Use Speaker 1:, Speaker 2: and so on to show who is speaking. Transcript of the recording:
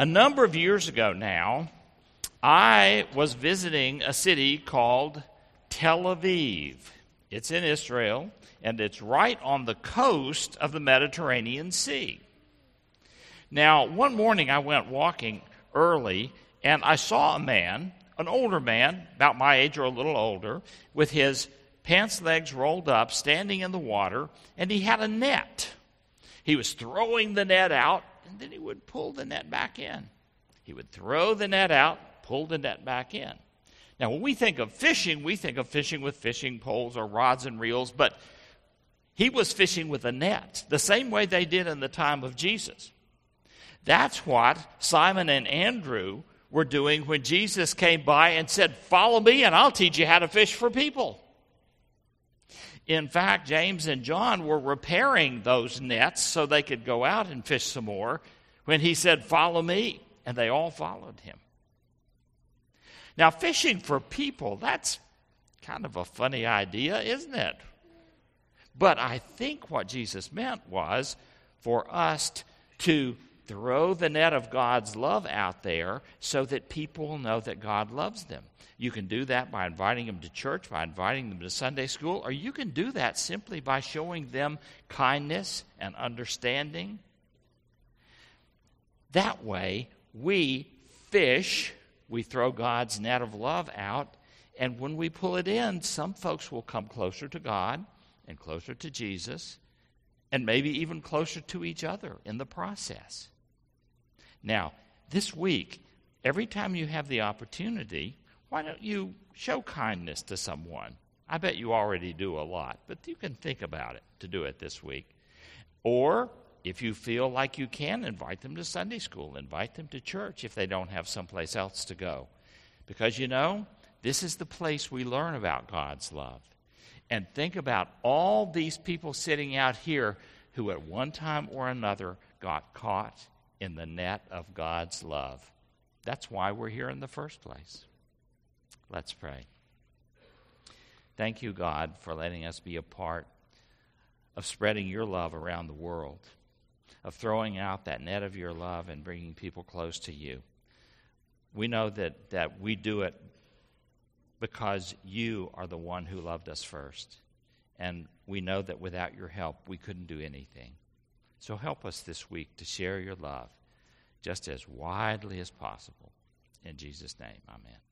Speaker 1: A number of years ago now, I was visiting a city called Tel Aviv. It's in Israel, and it's right on the coast of the Mediterranean Sea. Now, one morning I went walking early, and I saw a man, an older man, about my age or a little older, with his pants legs rolled up, standing in the water, and he had a net. He was throwing the net out, and then he would pull the net back in. He would throw the net out, pull the net back in. Now, when we think of fishing, we think of fishing with fishing poles or rods and reels, but he was fishing with a net, the same way they did in the time of Jesus. That's what Simon and Andrew were doing when Jesus came by and said, "Follow me and I'll teach you how to fish for people." In fact, James and John were repairing those nets so they could go out and fish some more when he said, "Follow me," and they all followed him. Now, fishing for people, that's kind of a funny idea, isn't it? But I think what Jesus meant was for us to throw the net of God's love out there so that people will know that God loves them. You can do that by inviting them to church, by inviting them to Sunday school, or you can do that simply by showing them kindness and understanding. That way, we fish, we throw God's net of love out, and when we pull it in, some folks will come closer to God and closer to Jesus, and maybe even closer to each other in the process. Now, this week, every time you have the opportunity, why don't you show kindness to someone? I bet you already do a lot, but you can think about it to do it this week. Or if you feel like you can, invite them to Sunday school, invite them to church if they don't have someplace else to go. Because, this is the place we learn about God's love. And think about all these people sitting out here who at one time or another got caught in the net of God's love. That's why we're here in the first place. Let's pray. Thank you, God, for letting us be a part of spreading your love around the world, of throwing out that net of your love and bringing people close to you. We know that we do it because you are the one who loved us first. And we know that without your help, we couldn't do anything. So help us this week to share your love just as widely as possible. In Jesus' name, amen.